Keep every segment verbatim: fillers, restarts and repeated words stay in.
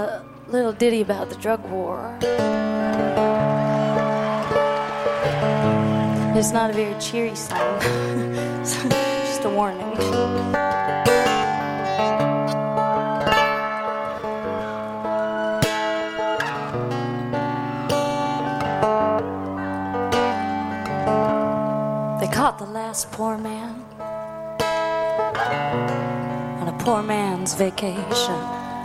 a little ditty about the drug war. It's not a very cheery song. Just a warning. They caught the last poor man on a poor man's vacation.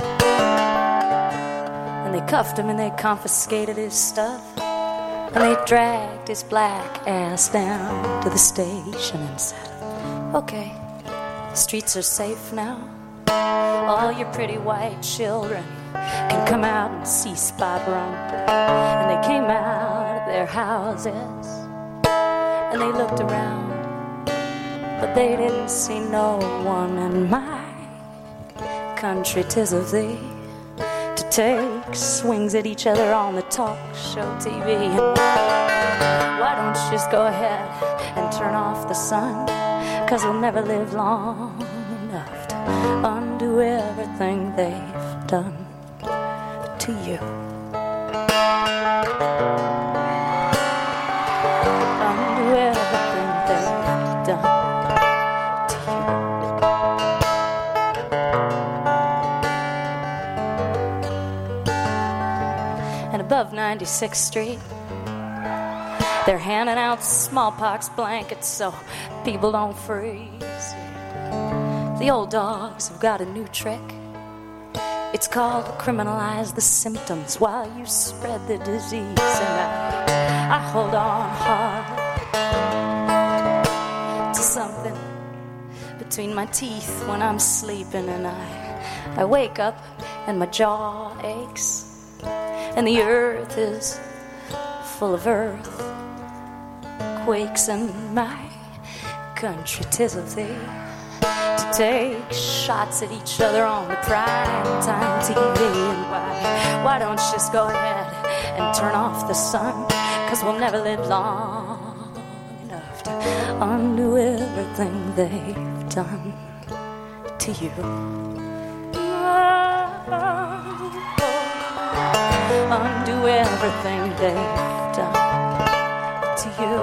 And they cuffed him and they confiscated his stuff. And they dragged his black ass down to the station and said, okay, the streets are safe now. All your pretty white children can come out and see Spot Run. And they came out of their houses and they looked around, but they didn't see no one in my country. 'Tis of thee to take swings at each other on the talk show T V. And why don't you just go ahead and turn off the sun? 'Cause we'll never live long enough to undo everything they've done to you. Undo everything they've done to you. And above ninety-sixth Street, they're handing out smallpox blankets so people don't freeze. The old dogs have got a new trick. It's called criminalize the symptoms while you spread the disease. And I, I hold on hard to something between my teeth when I'm sleeping. And I, I wake up and my jaw aches. And the earth is full of earth quakes in my country. 'Tis of thee to take shots at each other on the prime time T V. And why, why don't you just go ahead and turn off the sun? 'Cause we'll never live long enough to undo everything they've done to you. Undo everything they've done to you.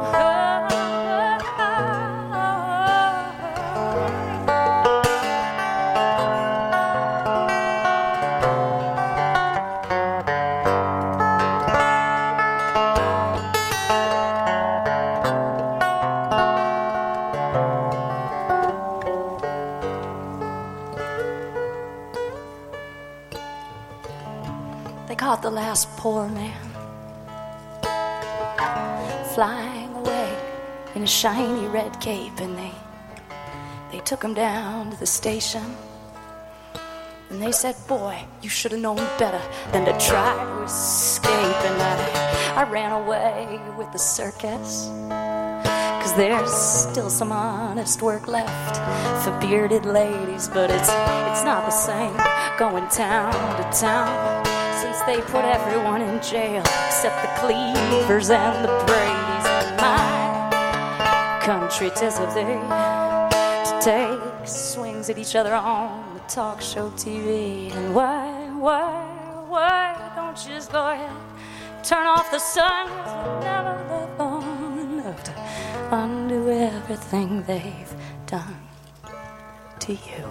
They caught the last poor man flying away in a shiny red cape, and they they took him down to the station, and they said, boy, you should have known better than to try to escape. And I, I ran away with the circus, 'cause there's still some honest work left for bearded ladies, but it's it's not the same going town to town since they put everyone in jail except the Cleavers and the Bradys. In my country, 'tis of thee to take swings at each other on the talk show T V. And why, why, why don't you just go ahead, turn off the sun? 'Cause we'll never live long enough to undo everything they've done to you.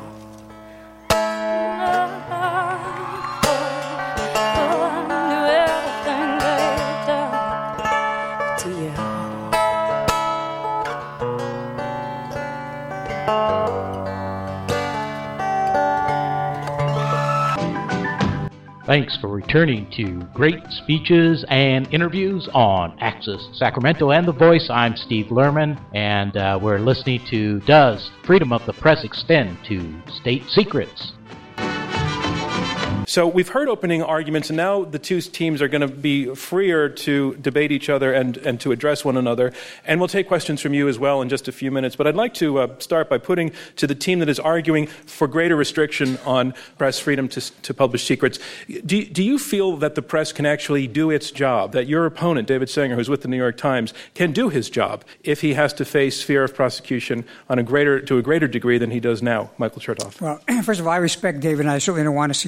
Thanks for returning to Great Speeches and Interviews on Access Sacramento and The Voice. I'm Steve Lerman, and uh, we're listening to Does Freedom of the Press Extend to State Secrets? So we've heard opening arguments, and now the two teams are going to be freer to debate each other and, and to address one another. And we'll take questions from you as well in just a few minutes. But I'd like to uh, start by putting to the team that is arguing for greater restriction on press freedom to, to publish secrets. Do, do you feel that the press can actually do its job, that your opponent, David Sanger, who's with the New York Times, can do his job if he has to face fear of prosecution on a greater, to a greater degree than he does now? Michael Chertoff. Well, first of all, I respect David, and I certainly don't want to suggest he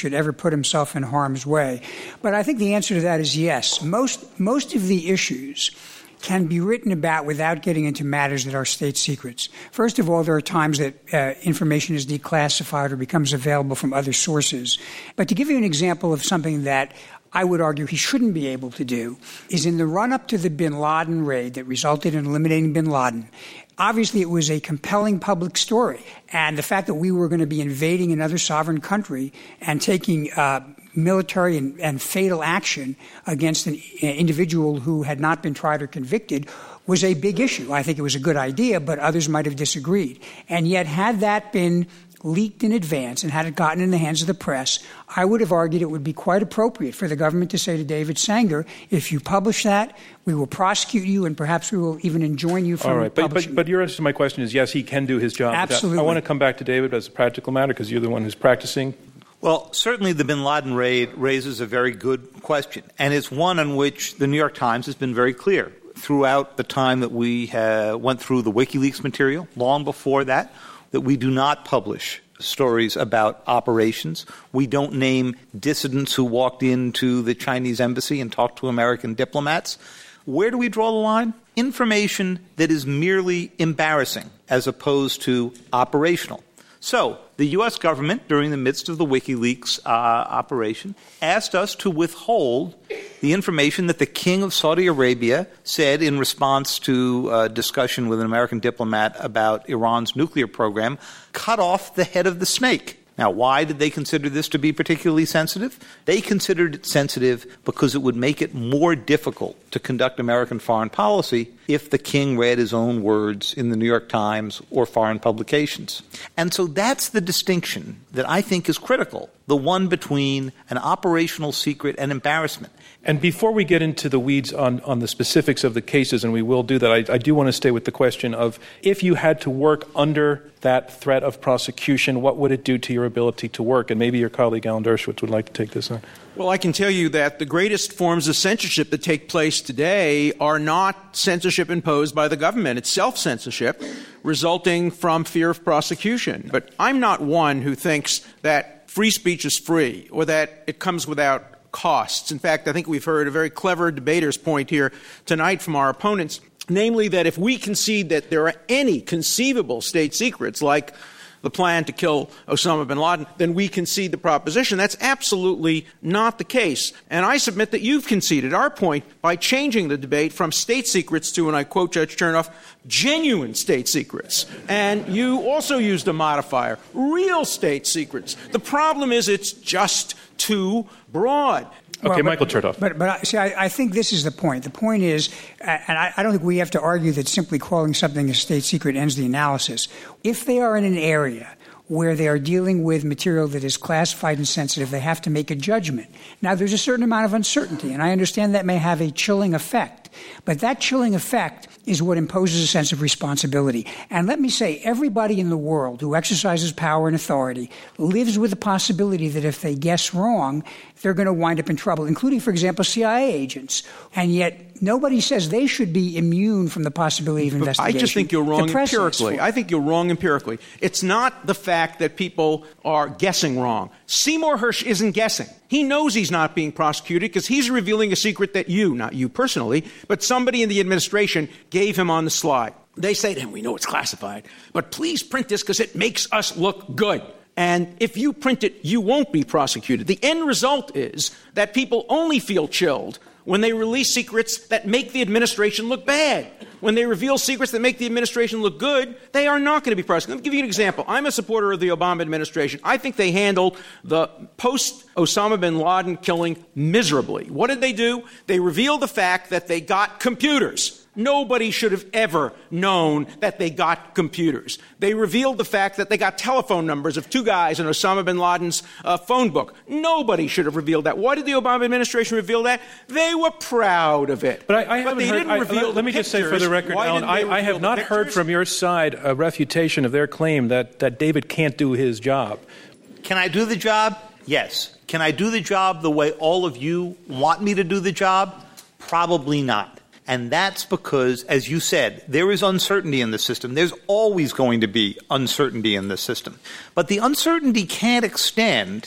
should ever put himself in harm's way. But I think the answer to that is yes. Most, most of the issues can be written about without getting into matters that are state secrets. First of all, there are times that uh, information is declassified or becomes available from other sources. But to give you an example of something that I would argue he shouldn't be able to do, is in the run-up to the bin Laden raid that resulted in eliminating bin Laden, obviously it was a compelling public story. And the fact that we were going to be invading another sovereign country and taking uh, military and, and fatal action against an individual who had not been tried or convicted was a big issue. I think it was a good idea, but others might have disagreed. And yet, had that been leaked in advance and had it gotten in the hands of the press, I would have argued it would be quite appropriate for the government to say to David Sanger, if you publish that, we will prosecute you and perhaps we will even enjoin you from All right, but, publishing. but, but your answer to my question is yes, he can do his job. Absolutely. I want to come back to David as a practical matter because you're the one who's practicing. Well, certainly the bin Laden raid raises a very good question, and it's one on which the New York Times has been very clear throughout the time that we uh, went through the WikiLeaks material, long before that, that we do not publish stories about operations. We don't name dissidents who walked into the Chinese embassy and talked to American diplomats. Where do we draw the line? Information that is merely embarrassing as opposed to operational. So the U S government, during the midst of the WikiLeaks uh, operation, asked us to withhold the information that the King of Saudi Arabia said in response to a discussion with an American diplomat about Iran's nuclear program, cut off the head of the snake. Now, why did they consider this to be particularly sensitive? They considered it sensitive because it would make it more difficult to conduct American foreign policy if the king read his own words in the New York Times or foreign publications. And so that's the distinction that I think is critical, the one between an operational secret and embarrassment. And before we get into the weeds on, on the specifics of the cases, and we will do that, I, I do want to stay with the question of if you had to work under that threat of prosecution, what would it do to your ability to work? And maybe your colleague Alan Dershowitz would like to take this on. Well, I can tell you that the greatest forms of censorship that take place today are not censorship imposed by the government. It's self-censorship resulting from fear of prosecution. But I'm not one who thinks that free speech is free or that it comes without costs. In fact, I think we've heard a very clever debater's point here tonight from our opponents, namely that if we concede that there are any conceivable state secrets like the plan to kill Osama bin Laden, then we concede the proposition. That's absolutely not the case. And I submit that you've conceded our point by changing the debate from state secrets to, and I quote Judge Chernoff, genuine state secrets. And you also used a modifier, real state secrets. The problem is it's just too broad. Okay, well, but, Michael Chertoff. But, but, but see, I, I think this is the point. The point is, and I, I don't think we have to argue that simply calling something a state secret ends the analysis. If they are in an area where they are dealing with material that is classified and sensitive, they have to make a judgment. Now, there's a certain amount of uncertainty, and I understand that may have a chilling effect. But that chilling effect is what imposes a sense of responsibility. And let me say, everybody in the world who exercises power and authority lives with the possibility that if they guess wrong, they're going to wind up in trouble, including, for example, C I A agents. And yet nobody says they should be immune from the possibility of investigation. I just think you're wrong empirically. I think you're wrong empirically. It's not the fact that people are guessing wrong. Seymour Hersh isn't guessing. He knows he's not being prosecuted because he's revealing a secret that you, not you personally, but somebody in the administration gave him on the slide. They say to him, we know it's classified, but please print this because it makes us look good. And if you print it, you won't be prosecuted. The end result is that people only feel chilled when they release secrets that make the administration look bad. When they reveal secrets that make the administration look good, they are not going to be prosecuted. Let me give you an example. I'm a supporter of the Obama administration. I think they handled the post-Osama bin Laden killing miserably. What did they do? They revealed the fact that they got computers. Nobody should have ever known that they got computers. They revealed the fact that they got telephone numbers of two guys in Osama bin Laden's uh, phone book. Nobody should have revealed that. Why did the Obama administration reveal that? They were proud of it. But I, I but they heard, didn't I, reveal let, the let me pictures. just say for the record, Why Alan, I, I have not heard from your side a refutation of their claim that, that David can't do his job. Can I do the job? Yes. Can I do the job the way all of you want me to do the job? Probably not. And that's because, as you said, there is uncertainty in the system. There's always going to be uncertainty in the system. But the uncertainty can't extend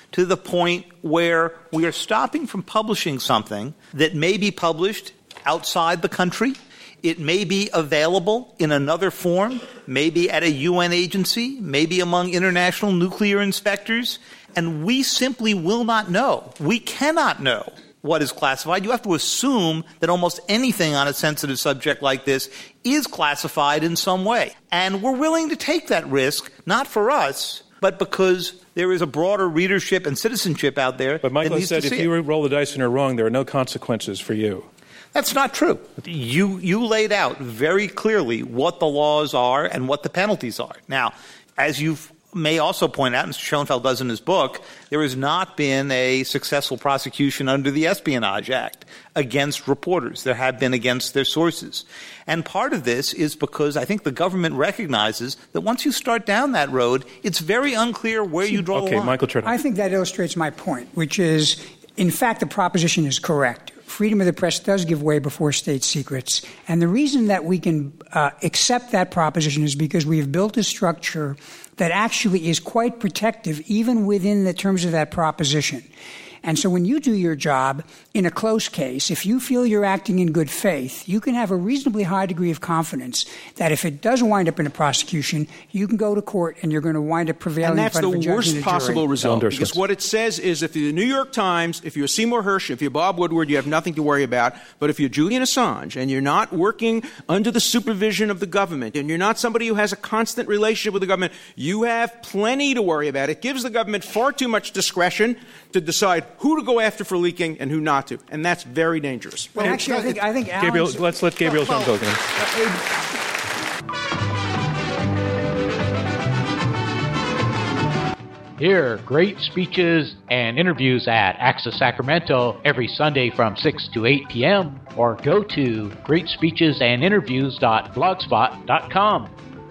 to the point where we are stopping from publishing something that may be published outside the country. It may be available in another form, maybe at a U N agency, maybe among international nuclear inspectors, and we simply will not know. We cannot know what is classified. You have to assume that almost anything on a sensitive subject like this is classified in some way. And we're willing to take that risk, not for us, but because there is a broader readership and citizenship out there. But Michael that needs said to if see you it. roll the dice and are wrong, there are no consequences for you. That's not true. You you laid out very clearly what the laws are and what the penalties are. Now, as you may also point out, Mister Schoenfeld does in his book, there has not been a successful prosecution under the Espionage Act against reporters. There have been against their sources. And part of this is because I think the government recognizes that once you start down that road, it's very unclear where you draw okay, the line. Michael Chertoff. I think that illustrates my point, which is, in fact, the proposition is correct. Freedom of the press does give way before state secrets. And the reason that we can uh, accept that proposition is because we have built a structure that actually is quite protective even within the terms of that proposition. And so when you do your job in a close case, if you feel you're acting in good faith, you can have a reasonably high degree of confidence that if it does wind up in a prosecution, you can go to court and you're going to wind up prevailing and that's in front of a the judge worst and a possible jury. result. Elder Because Schutz. what it says is if you're the New York Times, if you're Seymour Hersh, if you're Bob Woodward, you have nothing to worry about. But if you're Julian Assange and you're not working under the supervision of the government and you're not somebody who has a constant relationship with the government, you have plenty to worry about. It gives the government far too much discretion to decide who to go after for leaking and who not to. And that's very dangerous. Well, actually, I think, I think Gabriel, Alan's- let's let Gabriel Well, Schoenfeld go. Hear great speeches and interviews at Access Sacramento every Sunday from six to eight p.m. or go to great speeches and interviews dot blogspot dot com.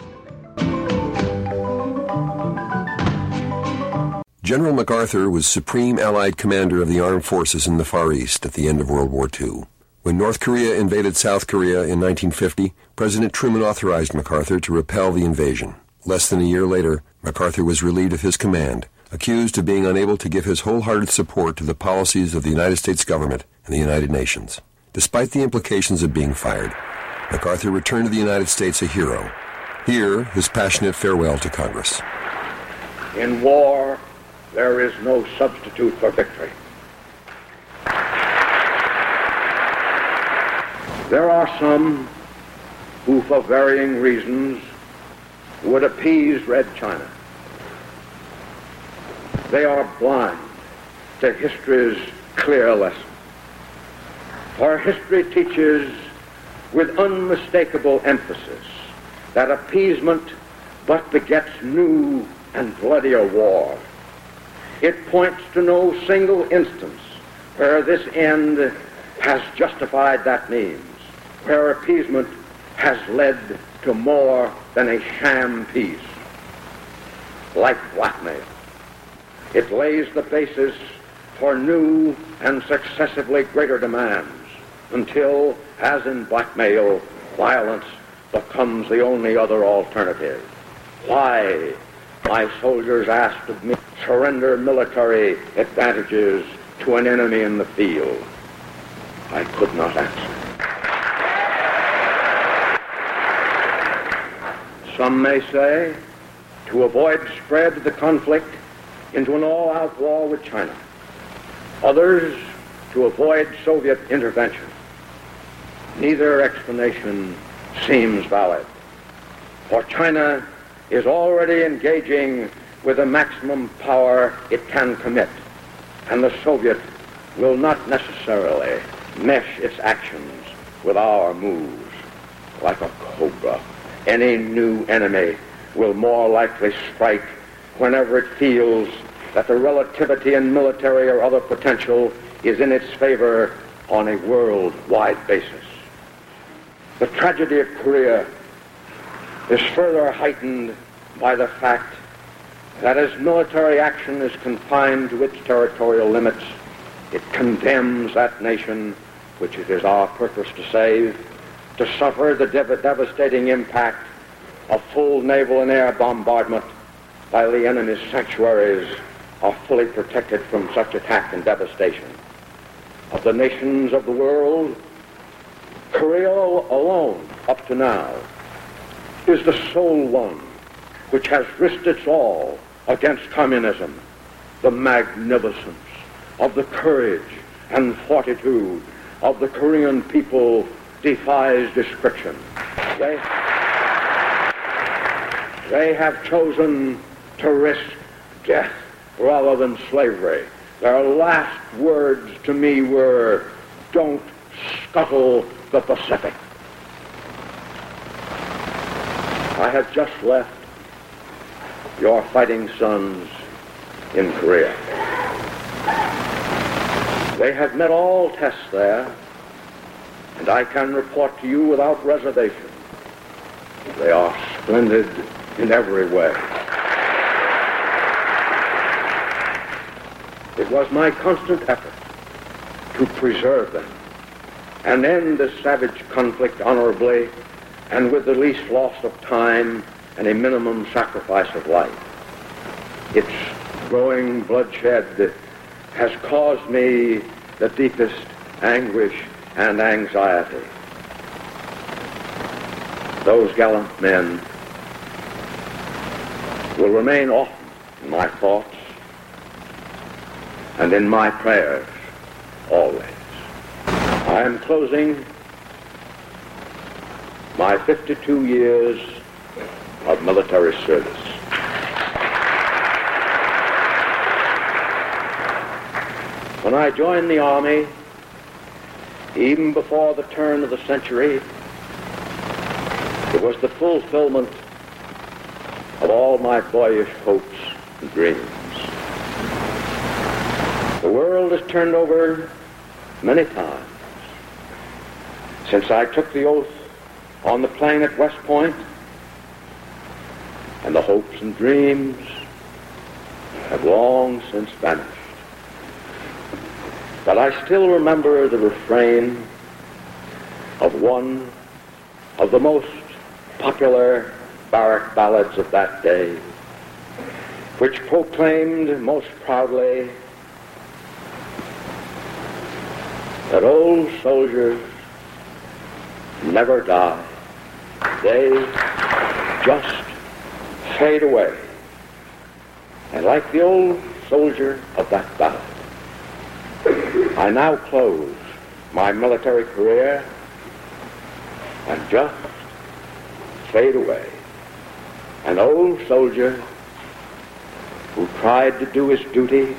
General MacArthur was Supreme Allied Commander of the Armed Forces in the Far East at the end of World War Two. When North Korea invaded South Korea in nineteen fifty, President Truman authorized MacArthur to repel the invasion. Less than a year later, MacArthur was relieved of his command, accused of being unable to give his wholehearted support to the policies of the United States government and the United Nations. Despite the implications of being fired, MacArthur returned to the United States a hero. Here, his passionate farewell to Congress. In war, there is no substitute for victory. There are some who, for varying reasons, would appease Red China. They are blind to history's clear lesson. For history teaches with unmistakable emphasis that appeasement but begets new and bloodier war. It points to no single instance where this end has justified that means, where appeasement has led to more than a sham peace. Like blackmail, it lays the basis for new and successively greater demands until, as in blackmail, violence becomes the only other alternative. Why, my soldiers asked of me, surrender military advantages to an enemy in the field? I could not answer. Some may say, to avoid spread of the conflict into an all-out war with China. Others, to avoid Soviet intervention. Neither explanation seems valid, for China is already engaging with the maximum power it can commit, and the Soviet will not necessarily mesh its actions with our moves. Like a cobra, any new enemy will more likely strike whenever it feels that the relativity in military or other potential is in its favor on a worldwide basis. The tragedy of Korea is further heightened by the fact that as military action is confined to its territorial limits, it condemns that nation, which it is our purpose to save, to suffer the dev- devastating impact of full naval and air bombardment by the enemy's sanctuaries are fully protected from such attack and devastation. Of the nations of the world, Korea alone, up to now, is the sole one which has risked its all against communism. The magnificence of the courage and fortitude of the Korean people defies description. They, they have chosen to risk death rather than slavery. Their last words to me were, "Don't scuttle the Pacific." I have just left your fighting sons in Korea. They have met all tests there, and I can report to you without reservation, they are splendid in every way. It was my constant effort to preserve them and end this savage conflict honorably and with the least loss of time and a minimum sacrifice of life. Its growing bloodshed has caused me the deepest anguish and anxiety. Those gallant men will remain often in my thoughts and in my prayers always. I am closing my fifty-two years of military service. When I joined the Army, even before the turn of the century, it was the fulfillment of all my boyish hopes and dreams. The world has turned over many times since I took the oath on the plain at West Point, and the hopes and dreams have long since vanished. But I still remember the refrain of one of the most popular barrack ballads of that day, which proclaimed most proudly that old soldiers never die. They just fade away. And like the old soldier of that ballad, I now close my military career and just fade away. An old soldier who tried to do his duty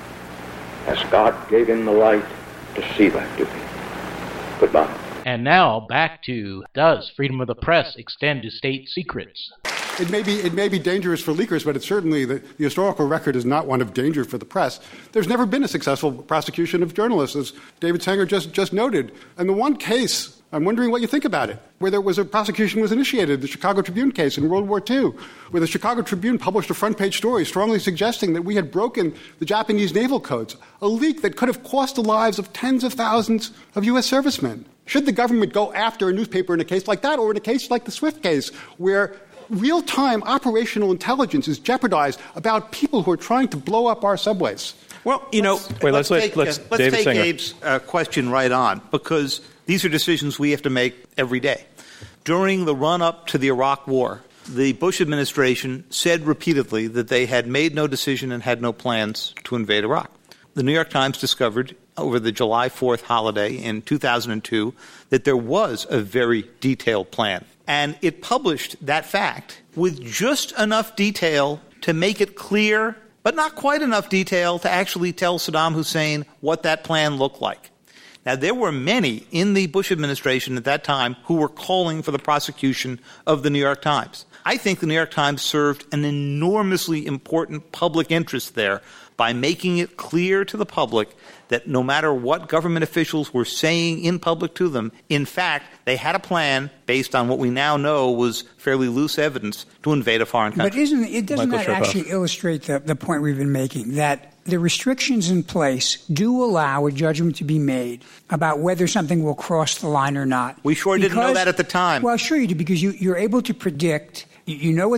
as God gave him the light to see that duty. Goodbye. And now back to, does freedom of the press extend to state secrets? It may be it may be dangerous for leakers, but it's certainly the, the historical record is not one of danger for the press. There's never been a successful prosecution of journalists, as David Sanger just, just noted. And the one case, I'm wondering what you think about it, where there was a prosecution was initiated, the Chicago Tribune case in World War Two, where the Chicago Tribune published a front-page story strongly suggesting that we had broken the Japanese naval codes, a leak that could have cost the lives of tens of thousands of U S servicemen. Should the government go after a newspaper in a case like that, or in a case like the Swift case, where real-time operational intelligence is jeopardized about people who are trying to blow up our subways? Well, you know, let's, wait, let's, let's take, take, let's, uh, let's David take Sanger. Abe's uh, question right on, because these are decisions we have to make every day. During the run-up to the Iraq War, the Bush administration said repeatedly that they had made no decision and had no plans to invade Iraq. The New York Times discovered over the July fourth holiday in two thousand two that there was a very detailed plan. And it published that fact with just enough detail to make it clear, but not quite enough detail to actually tell Saddam Hussein what that plan looked like. Now, there were many in the Bush administration at that time who were calling for the prosecution of the New York Times. I think the New York Times served an enormously important public interest there by making it clear to the public that no matter what government officials were saying in public to them, in fact, they had a plan based on what we now know was fairly loose evidence to invade a foreign country. But isn't it doesn't Michael that Chertoff. actually illustrate the, the point we've been making, that the restrictions in place do allow a judgment to be made about whether something will cross the line or not? We sure because, didn't know that at the time. Well, sure you do, because you, you're able to predict, you, you know what the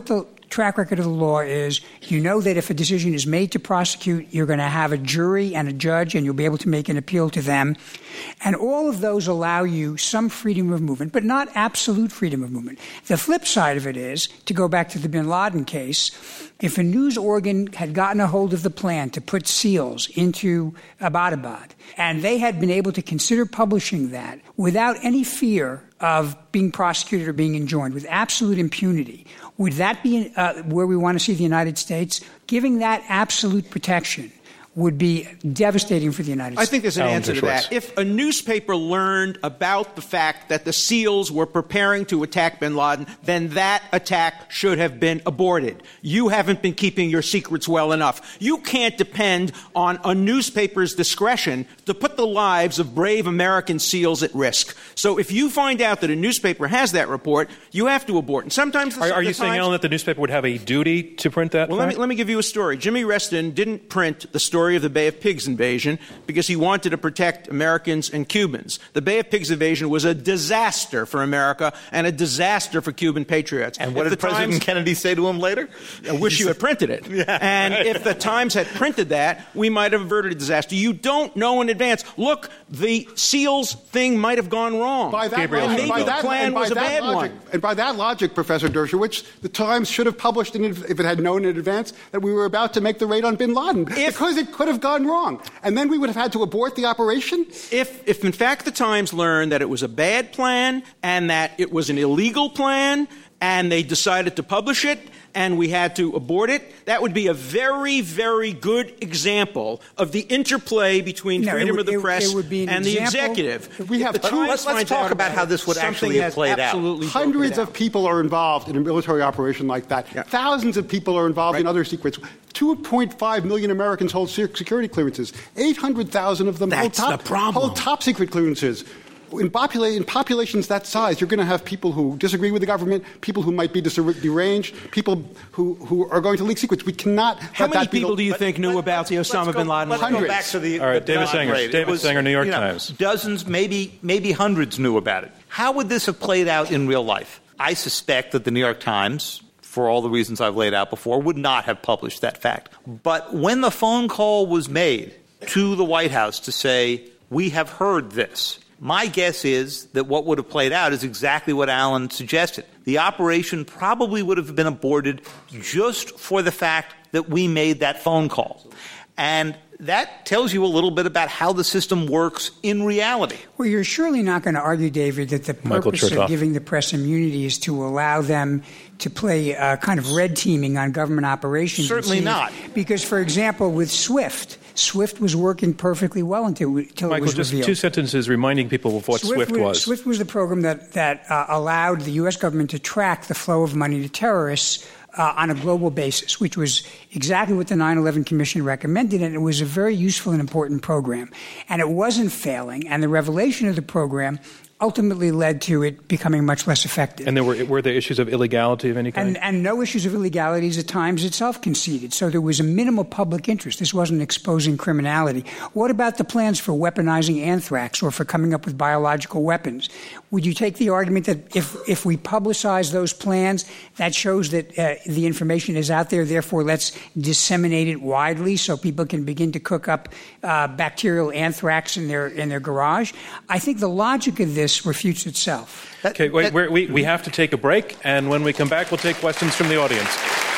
track record of the law is you know that if a decision is made to prosecute, you're going to have a jury and a judge, and you'll be able to make an appeal to them. And all of those allow you some freedom of movement, but not absolute freedom of movement. The flip side of it is, to go back to the bin Laden case, if a news organ had gotten a hold of the plan to put SEALs into Abbottabad, and they had been able to consider publishing that without any fear of being prosecuted or being enjoined, with absolute impunity, would that be uh, where we want to see the United States? Giving that absolute protection would be devastating for the United States. I think there's an Alan answer to Dershowitz. that. If a newspaper learned about the fact that the SEALs were preparing to attack bin Laden, then that attack should have been aborted. You haven't been keeping your secrets well enough. You can't depend on a newspaper's discretion to put the lives of brave American SEALs at risk. So if you find out that a newspaper has that report, you have to abort. And sometimes the, Are, are the you saying, Times, Alan, that the newspaper would have a duty to print that? Well, let me, let me give you a story. Jimmy Reston didn't print the story of the Bay of Pigs invasion because he wanted to protect Americans and Cubans. The Bay of Pigs invasion was a disaster for America and a disaster for Cuban patriots. And what if did the President Times, Kennedy say to him later? I wish you had printed it. Yeah. And if the Times had printed that, we might have averted a disaster. You don't know in advance. Look, the SEALs thing might have gone wrong. By that, Gabriel, and maybe by the that, plan and by was a that bad logic, one. And by that logic, Professor Dershowitz, the Times should have published, in, if it had known in advance, that we were about to make the raid on bin Laden, If, because it could have gone wrong. And then we would have had to abort the operation? If, if in fact the Times learned that it was a bad plan and that it was an illegal plan and they decided to publish it and we had to abort it, that would be a very, very good example of the interplay between No, freedom would- of the it- press it would be an and the example- executive. We have If the two- Times let's- let's finds talk out about how this would something actually have has played out. absolutely broken Hundreds it of out. people are involved in a military operation like that. Yeah. Thousands of people are involved Right. in other secrets. two point five million Americans hold security clearances. eight hundred thousand of them hold That's top, the problem. hold top secret clearances. In, popula- in populations that size, you're going to have people who disagree with the government, people who might be dis- deranged, people who, who are going to leak secrets. We cannot. How let many that be people the- do you But- think knew but about the let's- Osama let's bin go- Laden? Let's go Hundreds. back to the All right, the David Bin Laden Sanger. raid. It David was, Sanger, New York you know, Times. Dozens, maybe maybe hundreds knew about it. How would this have played out in real life? I suspect that the New York Times, for all the reasons I've laid out before, would not have published that fact. But when the phone call was made to the White House to say, we have heard this, my guess is that what would have played out is exactly what Alan suggested. The operation probably would have been aborted just for the fact that we made that phone call. And that tells you a little bit about how the system works in reality. Well, you're surely not going to argue, David, that the Michael purpose Chertoff. of giving the press immunity is to allow them to play uh, kind of red teaming on government operations. Certainly and see not. if- Because, for example, with SWIFT, SWIFT was working perfectly well until, until it Michael, was just revealed. two sentences reminding people of what SWIFT, was. SWIFT was the program that, that uh, allowed the U S government to track the flow of money to terrorists uh, on a global basis, which was exactly what the nine eleven Commission recommended, and it was a very useful and important program. And it wasn't failing, and the revelation of the program ultimately led to it becoming much less effective. And there were were there issues of illegality of any kind? And, and no issues of illegalities at times itself conceded. So there was a minimal public interest. This wasn't exposing criminality. What about the plans for weaponizing anthrax or for coming up with biological weapons? Would you take the argument that if, if we publicize those plans, that shows that uh, the information is out there, therefore let's disseminate it widely so people can begin to cook up uh, bacterial anthrax in their, in their garage? I think the logic of this refutes itself. Okay, wait, we're, we, we have to take a break, and when we come back, we'll take questions from the audience.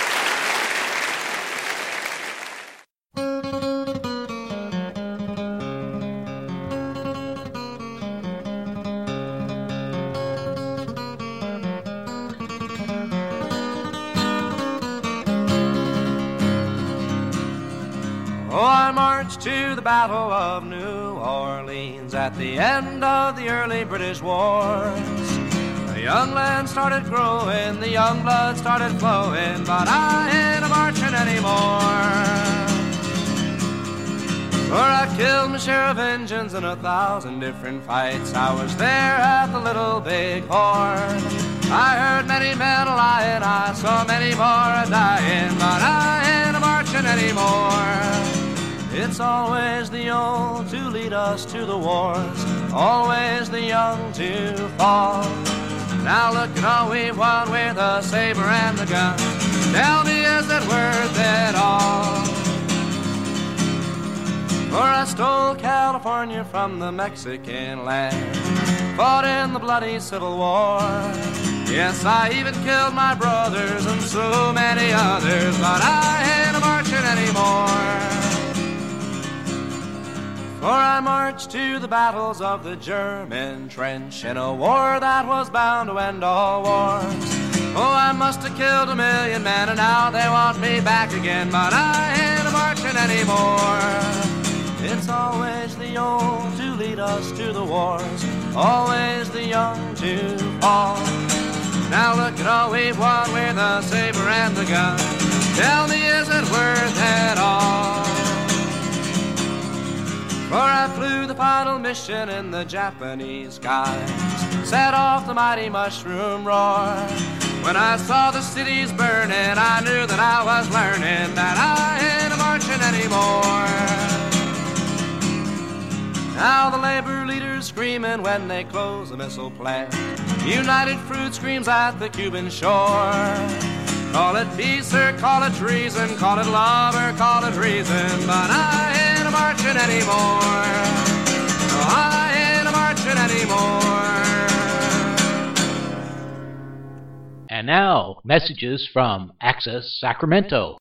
Oh, I marched to the Battle of New Orleans at the end of the early British wars. The young land started growing, the young blood started flowing, but I ain't a-marching anymore. For I killed my share of Injuns in a thousand different fights. I was there at the Little Big Horn. I heard many men a-lying, I saw many more a-dying, but I ain't a-marching anymore. It's always the old to lead us to the wars, always the young to fall. Now look at all we've won with the saber and the gun. Tell me, is it worth it all? For I stole California from the Mexican land, fought in the bloody Civil War. Yes, I even killed my brothers and so many others, but I ain't marching anymore. For I marched to the battles of the German trench in a war that was bound to end all wars. Oh, I must have killed a million men and now they want me back again, but I ain't marching anymore. It's always the old to lead us to the wars, always the young to fall. Now look at all we've won with the saber and the gun. Tell me, is it worth it all? For I flew the final mission in the Japanese skies, set off the mighty mushroom roar. When I saw the cities burning, I knew that I was learning that I ain't marching anymore. Now the labor leaders screaming when they close the missile plant. United Fruit screams at the Cuban shore. Call it peace or call it treason, call it love or call it reason, but I ain't marching anymore. No, I ain't marching anymore. And now, messages from Access Sacramento.